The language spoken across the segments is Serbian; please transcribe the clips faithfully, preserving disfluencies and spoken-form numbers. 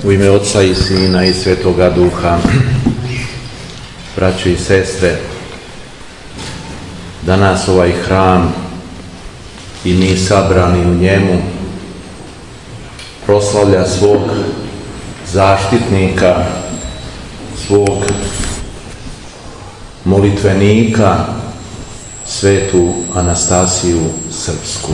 U ime Oca i Sina i Svetoga Duha, braćo i sestre, danas ovaj hram i mi sabrani u njemu proslavlja svog zaštitnika, svog molitvenika, svetu Anastasiju Srpsku,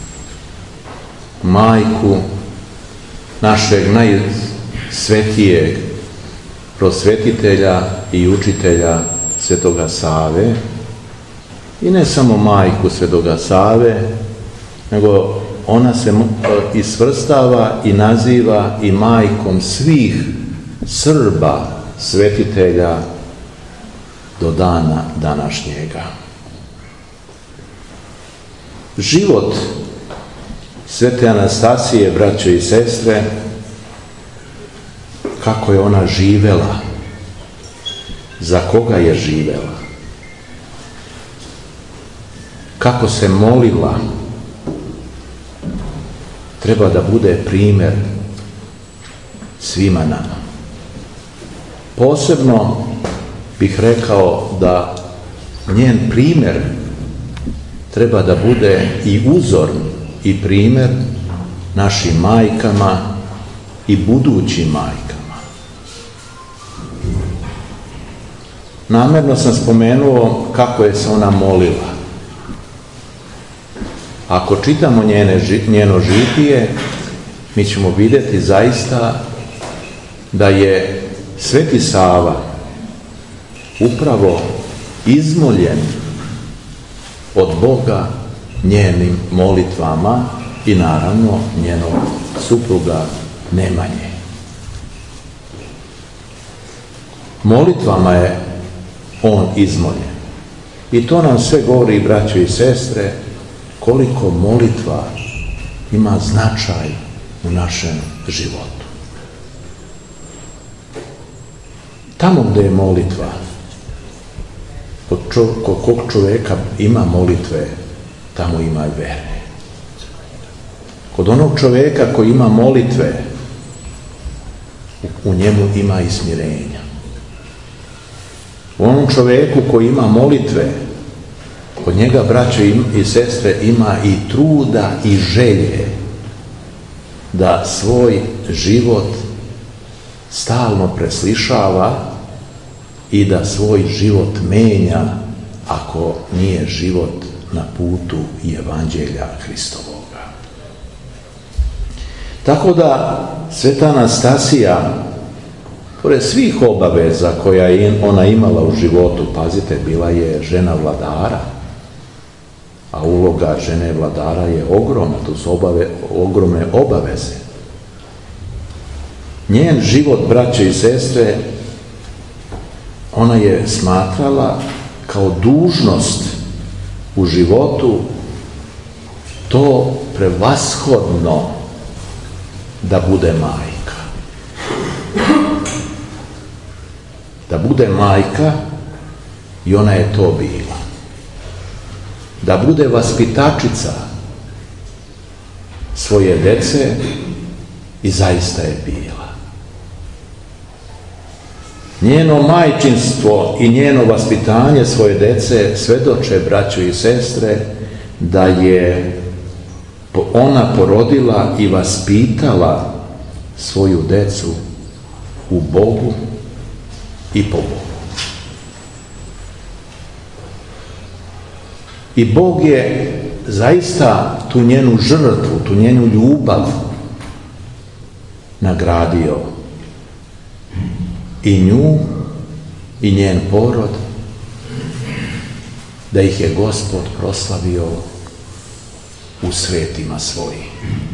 majku našeg najsvetijeg prosvetitelja i učitelja Svetoga Save, i ne samo majku Svetoga Save, nego ona se i svrstava i naziva i majkom svih Srba svetitelja do dana današnjega. Život svete Anastasije, braćo i sestre, kako je ona živela, za koga je živela, kako se molila, treba da bude primjer svima nama. Posebno bih rekao da njen primjer treba da bude i uzor i primjer našim majkama i budućim majkama. Namjerno sam spomenuo kako je se ona molila. Ako čitamo njene, njeno žitije, mi ćemo vidjeti zaista da je Sveti Sava upravo izmoljen od Boga njenim molitvama i naravno njenog supruga Nemanje. Molitvama je on izmoljen. I to nam sve govori, braćo i sestre, koliko molitva ima značaj u našem životu. Tamo gdje je molitva, kod, čo, kod kog čovjeka ima molitve, tamo ima i vere. Kod onog čovjeka koji ima molitve, u, u njemu ima i smirenja. U onom čovjeku koji ima molitve, kod njega, braćo i sestre, ima i truda i želje da svoj život stalno preslišava i da svoj život menja, ako nije život na putu i evanđelja Hristovoga. Tako da sveta Anastasija, pored svih obaveza koja je ona imala u životu, pazite, bila je žena vladara, a uloga žene vladara je ogromna, to su obave, ogromne obaveze. Njen život, braćo i sestre, ona je smatrala kao dužnost u životu to prevashodno da bude majka. Da bude majka, i ona je to bila. Da bude vaspitačica svoje dece, i zaista je bila. Njeno majčinstvo i njeno vaspitanje svoje dece svedoče, braćo i sestre, da je ona porodila i vaspitala svoju decu u Bogu i po Bogu. I Bog je zaista tu njenu žrtvu, tu njenu ljubav nagradio i nju i njen porod, da ih je Gospod proslavio u svetima svojim.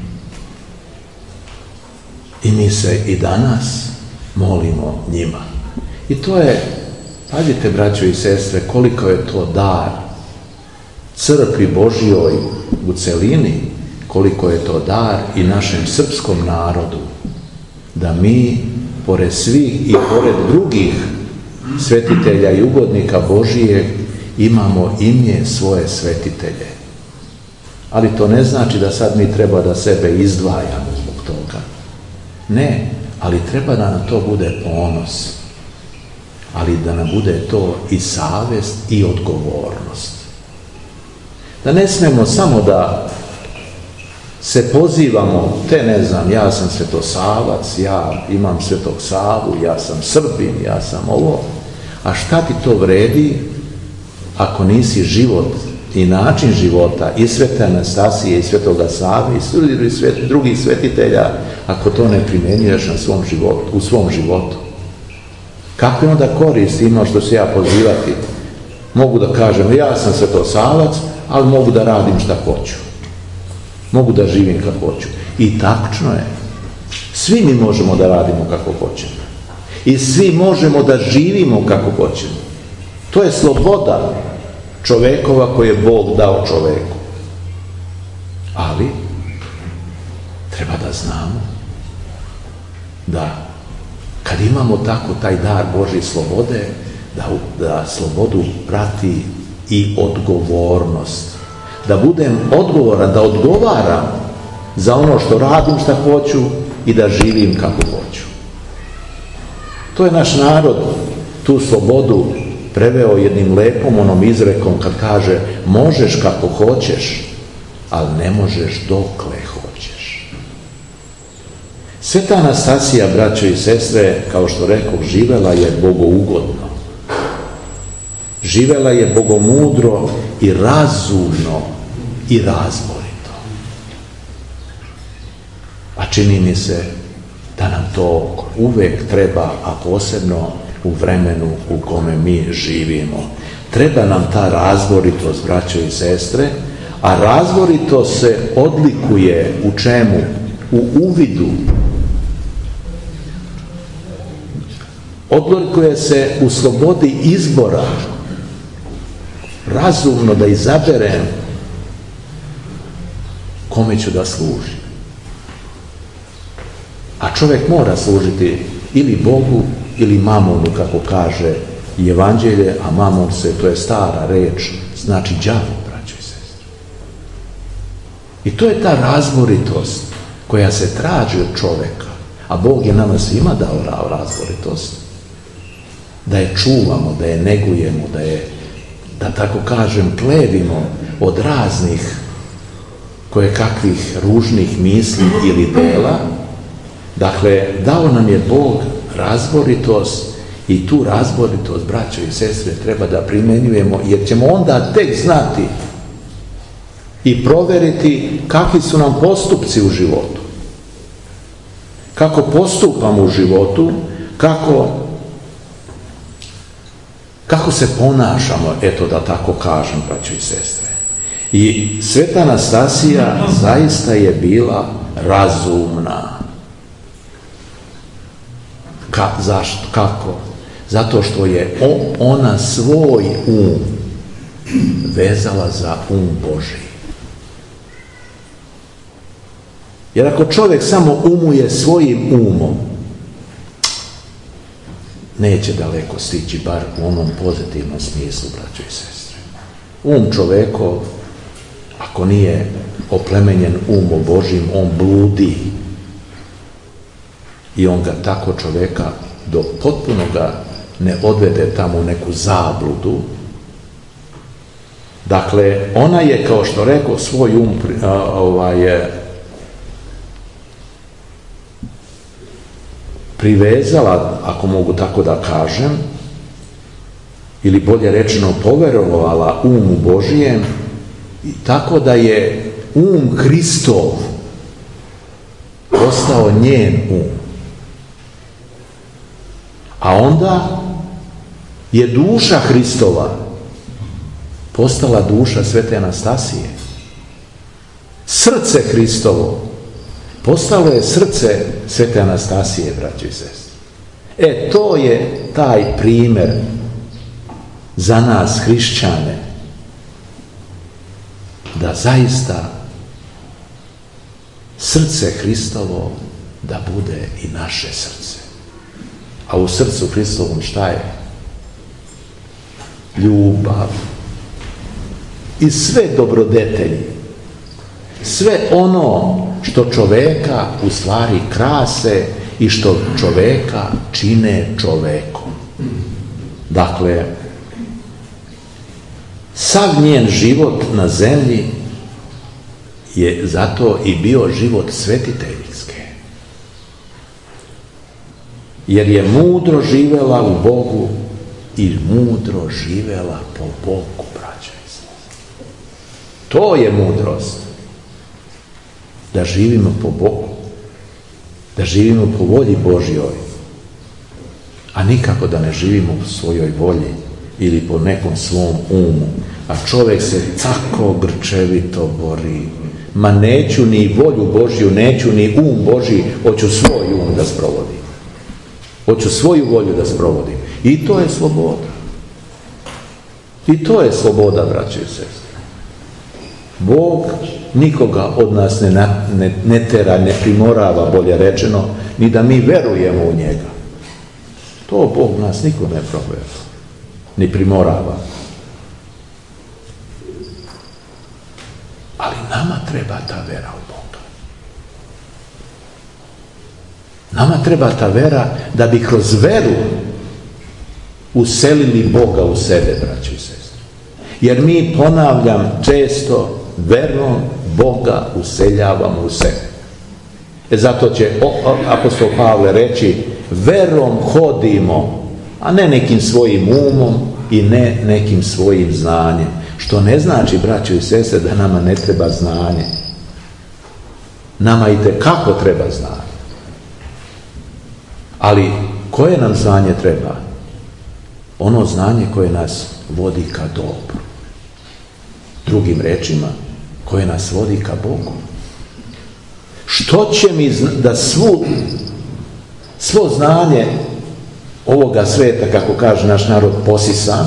I mi se i danas molimo njima. I to je, pazite, braćo i sestre, koliko je to dar crkvi Božjoj u celini, koliko je to dar i našem srpskom narodu, da mi, pored svih i pored drugih svetitelja i ugodnika Božijeg, imamo ime svoje svetitelje. Ali to ne znači da sad mi treba da sebe izdvajamo zbog toga. Ne, ali treba da nam to bude ponos, ali da nam bude to i savest i odgovornost. Da ne smemo samo da se pozivamo, te ne znam, ja sam Svetosavac, ja imam Svetog Savu, ja sam Srbin, ja sam ovo. A šta ti to vredi ako nisi život i način života i Svete Anastasije i Svetoga Save i drugih svetitelja, ako to ne primjenjuješ na svom životu, u svom životu? Kako je onda korist ima što se ja pozivati? Mogu da kažem, ja sam Svetosavac, ali mogu da radim šta hoću. Mogu da živim kako hoću. I tačno je. Svi mi možemo da radimo kako hoćemo. I svi možemo da živimo kako hoćemo. To je sloboda čovekova koju je Bog dao čoveku. Ali treba da znamo da kad imamo tako taj dar Božje slobode, da, da slobodu prati i odgovornost. Da budem odgovoran, da odgovaram za ono što radim, šta hoću i da živim kako hoću. To je naš narod tu slobodu preveo jednim lepom onom izrekom kad kaže možeš kako hoćeš, ali ne možeš dokle hoćeš. Sveta Anastasija, braćo i sestre, kao što rekoh, živela je bogougodno. Živela je bogomudro i razumno i razborito. A čini mi se da nam to uvek treba, a posebno u vremenu u kome mi živimo. Treba nam ta razboritost, braćo i sestre, a razboritost se odlikuje u čemu? U uvidu. Odlikuje se u slobodi izbora. Razumno da izaberem kome ću da služim. A čovjek mora služiti ili Bogu ili mamonu, kako kaže i Evanđelje, a mamon se, to je stara reč, znači đavo, braćo i sestre. I to je ta razboritost koja se traži od čovjeka, a Bog je nama svima dao razboritost, da je čuvamo, da je negujemo, da je, da tako kažem, plevimo od raznih koje kakvih ružnih misli ili dela. Dakle, dao nam je Bog razboritost i tu razboritost, braćo i sestre, treba da primjenjujemo, jer ćemo onda tek znati i proveriti kakvi su nam postupci u životu. Kako postupamo u životu, kako, kako se ponašamo, eto da tako kažem, braćo i sestre. I Sveta Anastasija zaista je bila razumna. Ka, zašto? Kako? Zato što je ona svoj um vezala za um Božji. Jer ako čovjek samo umuje svojim umom, neće daleko stići, bar u onom pozitivnom smislu, braćo i sestre. Um čovjekov, ako nije oplemenjen umom Božjim, on bludi. I on ga tako čovjeka do potpuno ga ne odvede tamo u neku zabludu. Dakle, ona je, kao što rekao, svoj um ovaj, privezala, ako mogu tako da kažem, ili bolje rečeno poverovala umu Božijem, tako da je um Hristov postao njen um. A onda je duša Hristova postala duša Svete Anastasije. Srce Hristovo postalo je srce Svete Anastasije, braćo i sestre. E, to je taj primjer za nas, hrišćane, da zaista srce Hristovo da bude i naše srce. A u srcu Hristovom šta je? Ljubav. I sve dobrodetelji. Sve ono što čoveka u stvari krase i što čoveka čine čovekom. Dakle, sav njen život na zemlji je zato i bio život svetiteljske. Jer je mudro živela u Bogu i mudro živela po Bogu, braćo i sestre. To je mudrost. Da živimo po Bogu. Da živimo po volji Božjoj. A nikako da ne živimo po svojoj volji ili po nekom svom umu. A čovjek se tako grčevito bori. Ma neću ni volju Božju, neću ni um Božji, hoću svoj um da sprovodim. Hoću svoju volju da sprovodim. I to je sloboda. I to je sloboda, braće i sestre. Bog nikoga od nas ne, ne, ne tera, ne primorava, bolje rečeno, ni da mi verujemo u njega. To Bog nas niko ne provera, ni primorava. Ali nama treba ta vera u Boga. Nama treba ta vera da bi kroz veru uselili Boga u sebe, braći i sestre. Jer mi, ponavljam, često verom Boga useljavamo u sebe. E zato će apostol Pavle reći, verom hodimo, a ne nekim svojim umom i ne nekim svojim znanjem. Što ne znači, braćo i sestre, da nama ne treba znanje. Nama itekako treba znanje. Ali koje nam znanje treba? Ono znanje koje nas vodi ka dobru. Drugim rečima, koje nas vodi ka Bogu. Što će mi da svu, svo znanje ovoga sveta, kako kaže naš narod, posisam,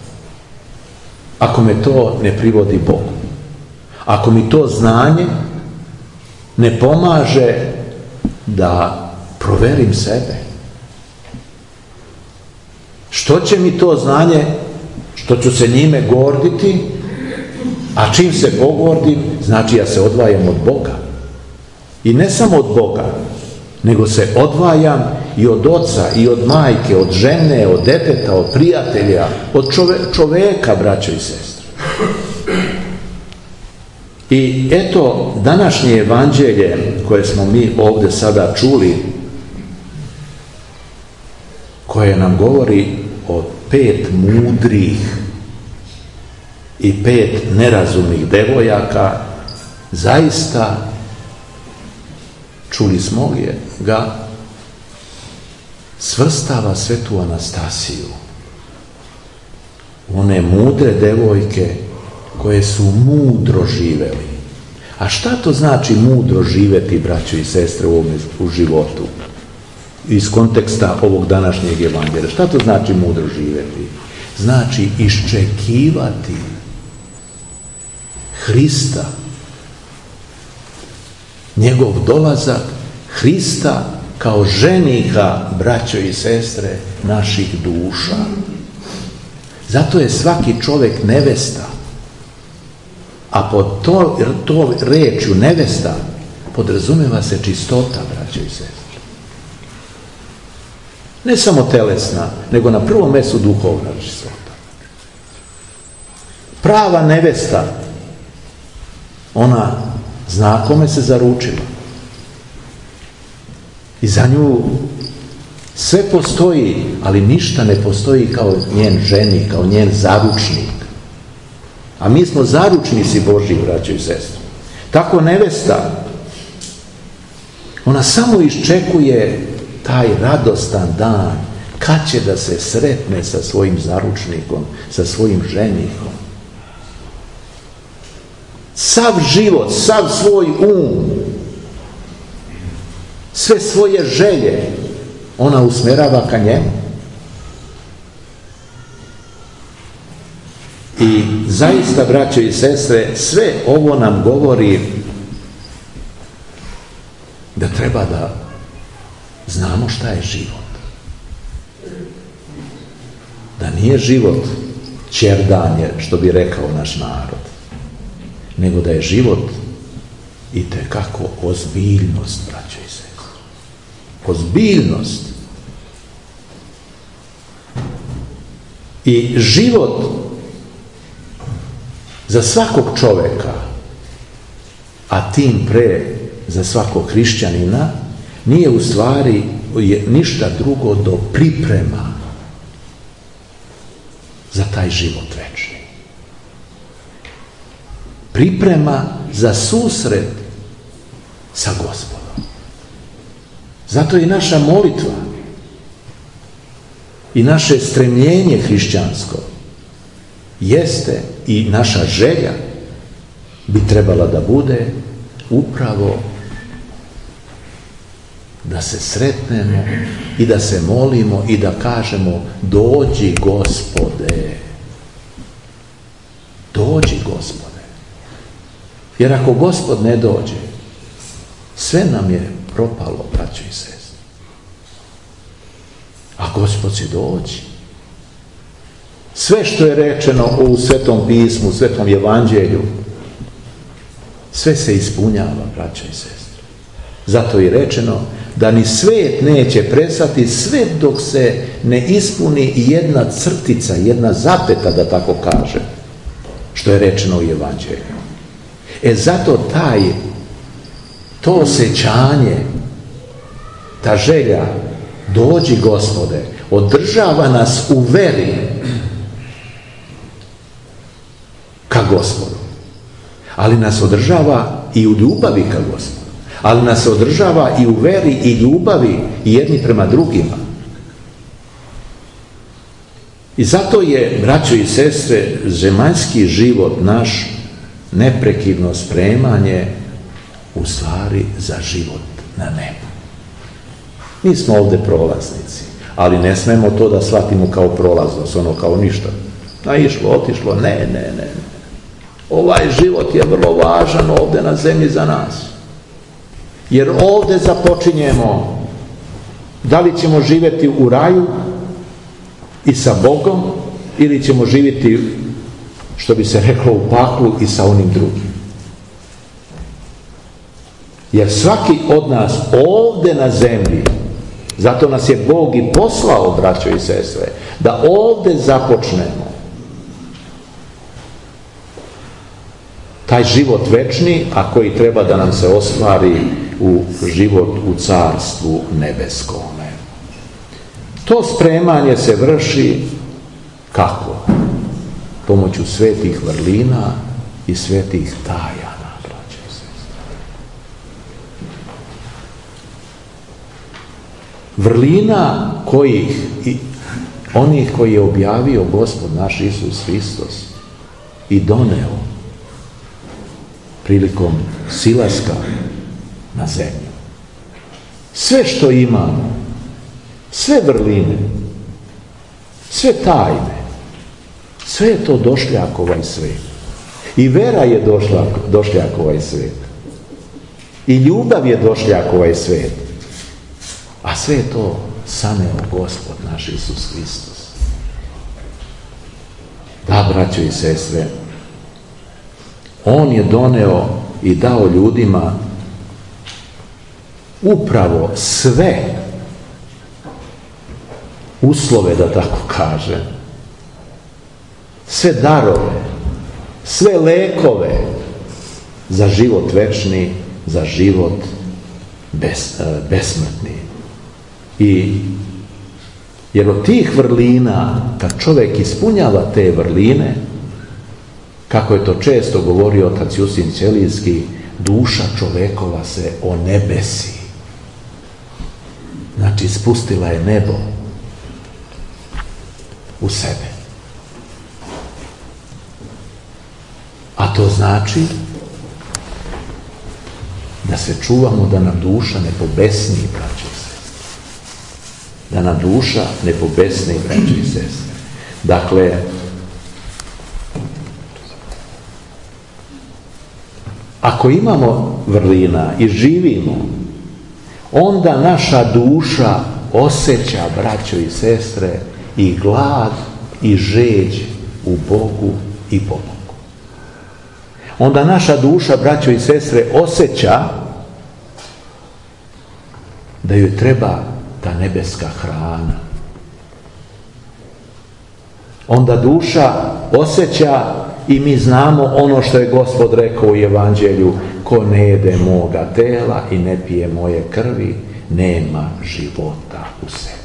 ako me to ne privodi Bogu? Ako mi to znanje ne pomaže da proverim sebe? Što će mi to znanje, što ću se njime gorditi, a čim se pogordim, znači ja se odvajam od Boga. I ne samo od Boga, nego se odvajam i od oca, i od majke, od žene, od deteta, od prijatelja, od čove, čoveka, braćo i sestre. I eto, današnje evanđelje koje smo mi ovdje sada čuli, koje nam govori o pet mudrih i pet nerazumnih devojaka, zaista čuli smo je, ga svrstava svetu Anastasiju. One mudre devojke koje su mudro živeli. A šta to znači mudro živeti, braćo i sestre, u, ovome, u životu? Iz konteksta ovog današnjeg evanđelja. Šta to znači mudro živeti? Znači iščekivati Hrista, njegov dolazak, Hrista kao ženiha, braćo i sestre, naših duša. Zato je svaki čovjek nevesta. A pod to, to rečju nevesta podrazumijeva se čistota, braćo i sestre. Ne samo telesna, nego na prvom mjestu duhovna čistota. Prava nevesta, ona zna kome se zaručila. I za nju sve postoji, ali ništa ne postoji kao njen ženik, kao njen zaručnik. A mi smo zaručnici Božji, braćo i sestre. Tako nevesta, ona samo iščekuje taj radostan dan, kad će da se sretne sa svojim zaručnikom, sa svojim ženikom. Sav život, sav svoj um, sve svoje želje, ona usmjerava ka njemu. I zaista, braćo i sestre, sve ovo nam govori da treba da znamo šta je život. Da nije život ćerdanje, što bi rekao naš narod, nego da je život itekako ozbiljnost, braćo i sestre. ozbiljnost i život za svakog čovjeka, a tim pre za svakog hrišćanina, nije u stvari ništa drugo do priprema za taj život večni. Priprema za susret sa Gospodom. Zato i naša molitva i naše stremljenje hrišćansko jeste i naša želja bi trebala da bude upravo da se sretnemo i da se molimo i da kažemo: dođi Gospode, dođi Gospode. Jer ako Gospod ne dođe, sve nam je propalo, braćo i sestre. A Gospod će doći. Sve što je rečeno u Svetom pismu, u Svetom evanđelju, sve se ispunjava, braćo i sestre. Zato je rečeno da ni svet neće prestati sve dok se ne ispuni i jedna crtica, jedna zapeta, da tako kaže, što je rečeno u evanđelju. E zato taj, to osjećanje, ta želja, dođi Gospode, održava nas u veri ka Gospodu. Ali nas održava i u ljubavi ka Gospodu. Ali nas održava i u veri i ljubavi jedni prema drugima. I zato je, braćo i sestre, zemaljski život naš neprekidno spremanje u stvari za život na nebu. Mi smo ovdje prolaznici, ali ne smemo to da shvatimo kao prolaznost, ono kao ništa. Naišlo, otišlo, ne, ne, ne. Ovaj život je vrlo važan ovdje na zemlji za nas. Jer ovdje započinjemo da li ćemo živjeti u raju i sa Bogom, ili ćemo živjeti, što bi se reklo, u paklu i sa onim drugim. Jer svaki od nas ovdje na zemlji, zato nas je Bog i poslao, braćo i sestre, da ovdje započnemo taj život večni, a koji treba da nam se ostvari u život u carstvu nebeskome. To spremanje se vrši kako? Pomoću svetih vrlina i svetih tajana, braćo i sestre. Vrlina kojih, i onih koji je objavio Gospod naš Isus Hristos i doneo prilikom silaska na zemlju. Sve što imamo, sve vrline, sve tajne, sve je to došljak ovaj svet. I vera je došljak, došljak ovaj svet. I ljubav je došljak ovaj svet. A sve je to saneo Gospod naš Isus Hristos. Da, braćo i sestre, On je doneo i dao ljudima upravo sve uslove, da tako kaže, sve darove, sve lekove za život večni, za život bes, besmrtni. I jer od tih vrlina, kad čovjek ispunjava te vrline, kako je to često govorio otac Jusin Ćelijski, duša čovjekova se onebesi. Znači, spustila je nebo u sebe. A to znači da se čuvamo da nam duša ne pobesni, braćo i sestre. Da nam duša ne pobesni, braćo i sestre. Dakle, ako imamo vrlina i živimo, onda naša duša osjeća, braćo i sestre, i glad i žeđ u Bogu i po Bogu. Onda naša duša, braćo i sestre, osjeća da joj treba ta nebeska hrana. Onda duša osjeća i mi znamo ono što je Gospod rekao u Evanđelju: ko ne jede moga tela i ne pije moje krvi, nema života u sebi.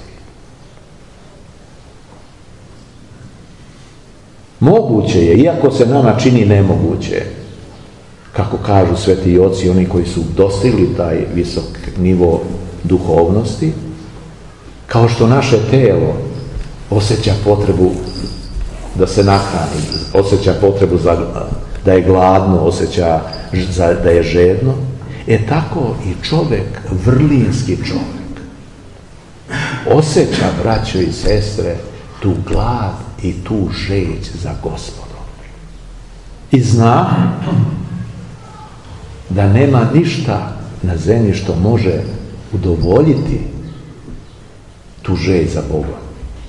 Moguće je, iako se nama čini nemoguće, kako kažu sveti oci, oni koji su dostigli taj visok nivo duhovnosti, kao što naše telo osjeća potrebu da se nahrani, osjeća potrebu za, da je gladno, osjeća za, da je žedno, e tako i čovjek, vrlinski čovjek, osjeća, braćo i sestre, tu glad i tu žeđ za Gospodom. I zna da nema ništa na zemlji što može udovoljiti tu žeđ za Bogom.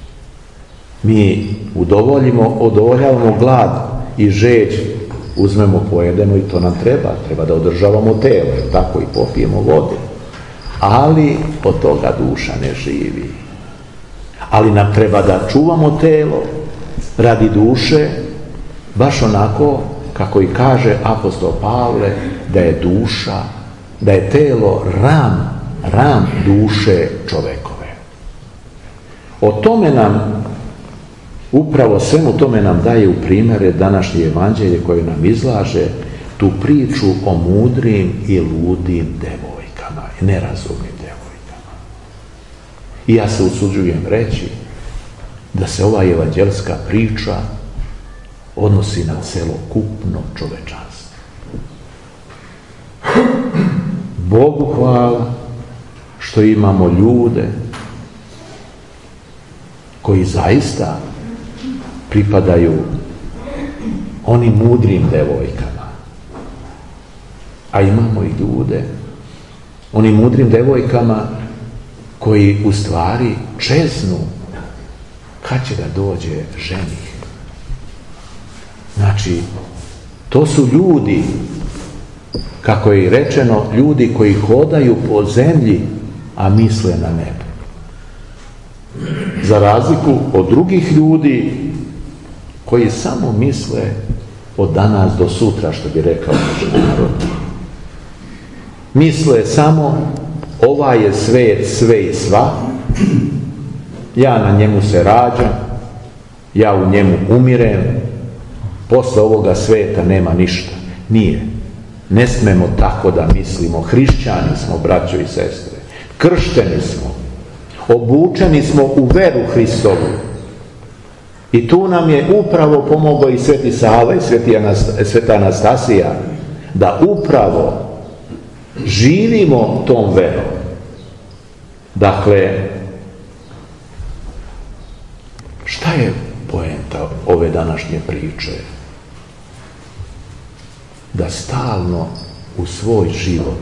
Mi udovoljimo, udovoljavamo glad i žeđ, uzmemo, pojedemo i to nam treba. Treba da održavamo telo, tako i popijemo vode. Ali od toga duša ne živi. Ali nam treba da čuvamo telo radi duše, baš onako kako i kaže apostol Pavle, da je duša, da je telo ram, ram duše čovekove. O tome nam, upravo svemu tome nam daje u primjere današnje evanđelje koje nam izlaže tu priču o mudrim i ludim devojkama, nerazumnim devojkama. I ja se usuđujem reći da se ova evanđelska priča odnosi na celokupno čovečanstvo. Bogu hvala što imamo ljude koji zaista pripadaju onim mudrim devojkama. A imamo i ljude, onim mudrim devojkama koji u stvari čeznu kad će da dođe ženih. Znači, to su ljudi, kako je i rečeno, ljudi koji hodaju po zemlji, a misle na nebo. Za razliku od drugih ljudi koji samo misle od danas do sutra, što bi rekao naš narod. Misle samo ovaj je svet sve i sva, ja na njemu se rađam, ja u njemu umirem, posle ovoga sveta nema ništa. Nije. Ne smemo tako da mislimo. Hrišćani smo, braćo i sestre. Kršteni smo. Obučeni smo u veru Hristovu. I tu nam je upravo pomogao i sveti Sava i sveti Anast- sveta Anastasija da upravo živimo tom verom. Dakle, šta je poenta ove današnje priče? Da stalno u svoj život,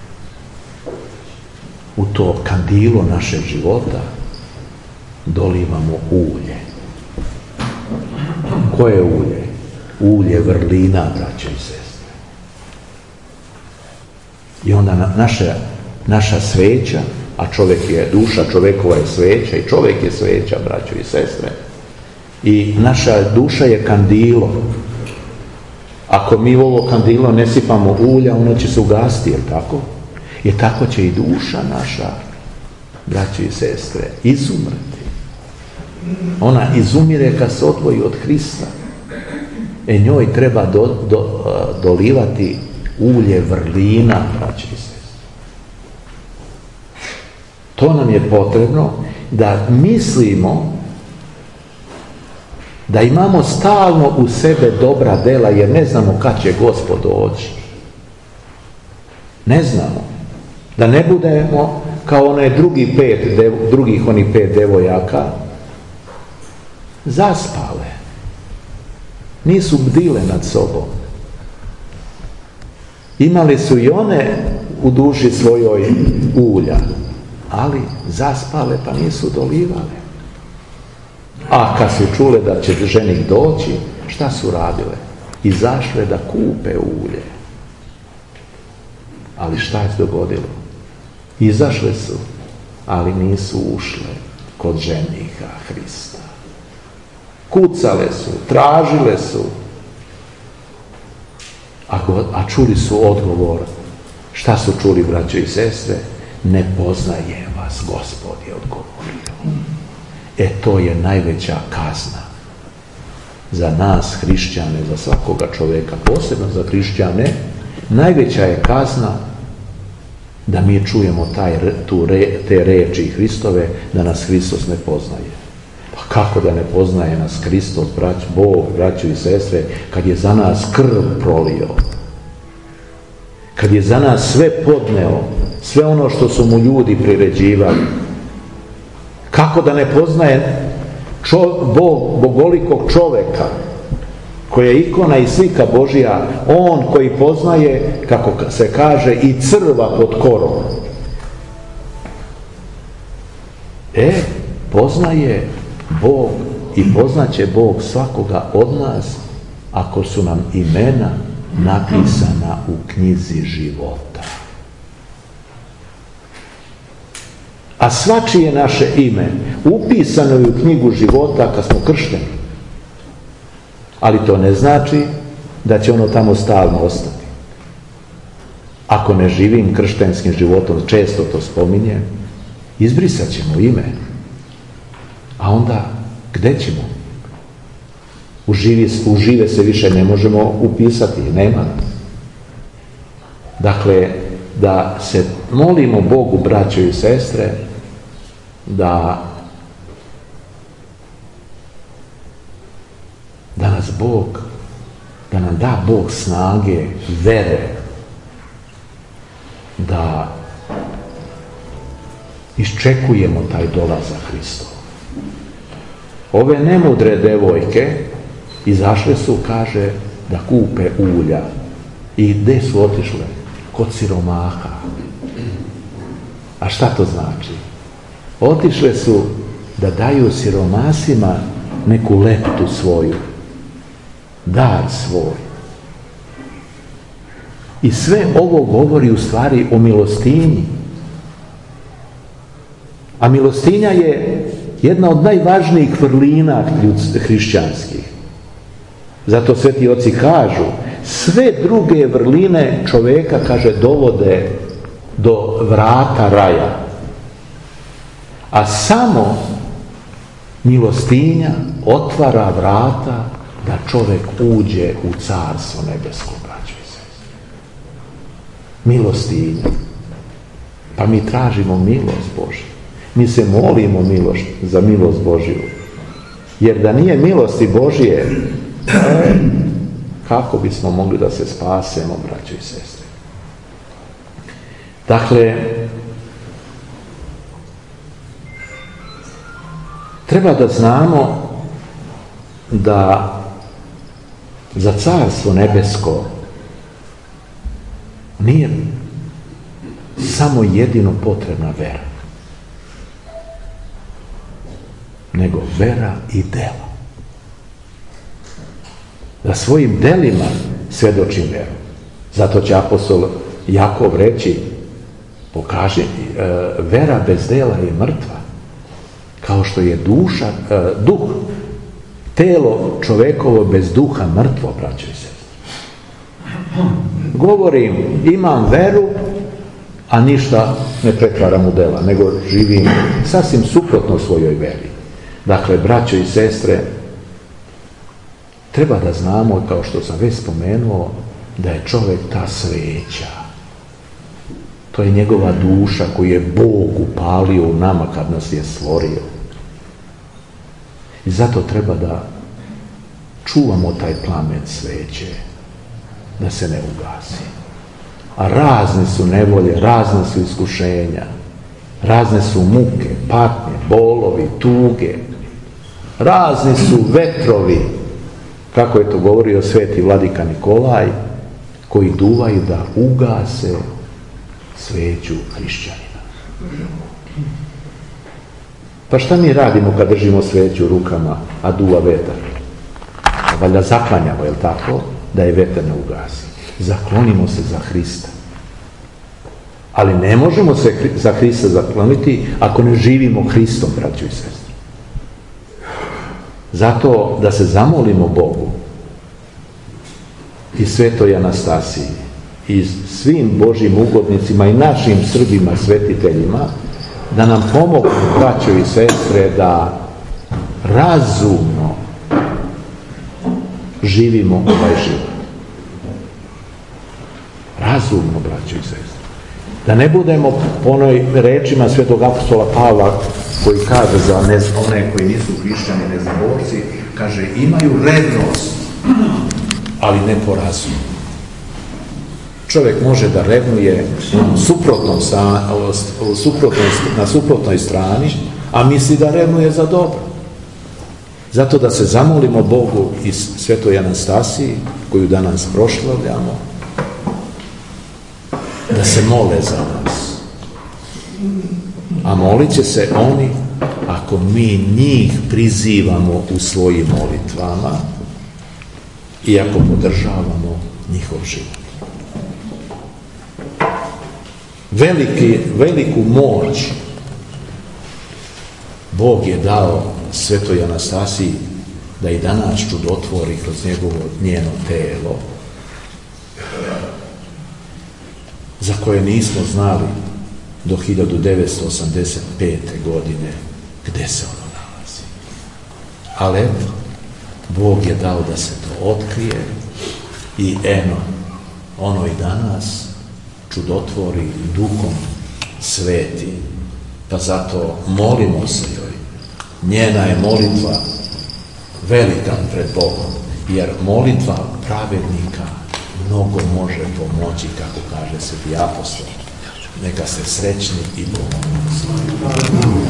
u to kandilo našeg života, dolivamo ulje. Koje ulje? Ulje vrlina, braće i sestre. I onda na, naša, naša sveća, a čovjek je, duša čovjekova je sveća i čovjek je sveća, braćo i sestre. I naša duša je kandilo. Ako mi u ovo kandilo ne sipamo ulja, ono će se ugasiti, jel tako? I tako će i duša naša, braći i sestre, izumrti. Ona izumire kad se odvoji od Hrista. E njoj treba do, do, dolivati ulje vrlina, braći i sestre. To nam je potrebno da mislimo da imamo stalno u sebe dobra dela, jer ne znamo kad će Gospod doći. Ne znamo. Da ne budemo kao one drugi pet, dev, drugih onih pet devojaka, zaspale. Nisu bdile nad sobom. Imali su i one u duši svojoj ulja, ali zaspale pa nisu dolivale. A kad su čule da će ženih doći, šta su radile? Izašle da kupe ulje. Ali šta je se dogodilo? Izašle su ali nisu ušle kod ženiha Hrista. Kucale su, tražile su, a, go, a čuli su odgovor. Šta su čuli, braćo i sestre? Ne poznaje vas, Gospod je odgovorio. E to je najveća kazna za nas hrišćane, za svakoga čovjeka, posebno za hrišćane. Najveća je kazna da mi čujemo taj, tu, te reči Hristove, da nas Hristos ne poznaje. Pa kako da ne poznaje nas Hristos, brać, Bog, braćo i sestre, kad je za nas krv prolio, kad je za nas sve podneo, sve ono što su mu ljudi priređivali. Kako da ne poznaje čo, Bog, bogolikog čoveka, koja je ikona i slika Božja, on koji poznaje, kako se kaže, i crva pod korom. E, poznaje Bog i poznaće Bog svakoga od nas ako su nam imena napisana u knjizi života. A svačije naše ime upisano je u knjigu života kad smo kršteni. Ali to ne znači da će ono tamo stalno ostati. Ako ne živim krštenskim životom, često to spominjem, izbrisat ćemo ime. A onda, gde ćemo? U, živi, u žive se više ne možemo upisati, nema. Dakle, da se molimo Bogu, braćo i sestre, da da nas Bog, da nam da Bog snage, vere, da iščekujemo taj dolazak Hristov. Ove nemudre devojke izašle su, kaže, da kupe ulja. I gde su otišle? Kod siromaha. A šta to znači? Otišle su da daju siromasima neku leptu svoju, dar svoj. I sve ovo govori u stvari o milostinji. A milostinja je jedna od najvažnijih vrlina hrišćanskih. Zato sveti oci kažu, sve druge vrline čoveka, kaže, dovode do vrata raja. A samo milostinja otvara vrata da čovjek uđe u carstvo nebesko, braćo i sestre. Milostinja. Pa mi tražimo milost Božju. Mi se molimo milost, za milost Božju. Jer da nije milosti Božje, kako bismo mogli da se spasemo, braćo i sestre? Dakle, treba da znamo da za carstvo nebesko nije samo jedino potrebna vera, nego vera i dela. Da svojim delima svjedočim veru. Zato će apostol Jakov reći, pokaži, vera bez dela je mrtva. Kao što je duša, duh, telo čovekovo bez duha mrtvo, braćo i sestre. Govorim, imam veru, a ništa ne pretvaram u dela, nego živim sasvim suprotno svojoj veri. Dakle, braćo i sestre, treba da znamo, kao što sam već spomenuo, da je čovjek ta sveća. To je njegova duša koju je Bog upalio u nama kad nas je stvorio. I zato treba da čuvamo taj plamen sveće, da se ne ugasi. A razne su nevolje, razne su iskušenja, razne su muke, patnje, bolovi, tuge, razni su vetrovi, kako je to govorio sveti vladika Nikolaj, koji duvaju da ugase sveću hrišćanina. Pa šta mi radimo kad držimo sveću u rukama, a duva vetar? Valjda zaklanjamo, je li tako? Da je vetar ne ugasi. Zaklonimo se za Hrista. Ali ne možemo se za Hrista zakloniti ako ne živimo Hristom, braćo i sestre. Zato da se zamolimo Bogu i Svetoj Anastasiji i svim Božjim ugodnicima i našim Srbima, svetiteljima, da nam pomognu, braćo i sestre, da razumno živimo ovaj život. Razumno, braćo i sestre. Da ne budemo po onoj rečima svetog apostola Pavla koji kaže za one koji nisu hrišćani, neznaborci, kaže imaju revnost, ali ne po razumu. Čovjek može da revnuje suprotnom, suprotnom, na suprotnoj strani, a misli da revnuje za dobro. Zato da se zamolimo Bogu i Svetoj Anastasiji, koju danas proslavljamo, da se mole za nas. A molit će se oni ako mi njih prizivamo u svojim molitvama i ako podržavamo njihov život. Veliki, veliku moć Bog je dao Svetoj Anastasiji da i danas čudotvori kroz njegovo, njeno telo, za koje nismo znali do hiljadu devetsto osamdeset pete. godine gde se ono nalazi. Ali eto, Bog je dao da se to otkrije i eno, ono i danas čudotvori Duhom Svetim. Pa zato molimo se joj. Njena je molitva velika pred Bogom, jer molitva pravednika mnogo može pomoći, kako kaže Sveti apostol. Neka ste srećni i pomogni.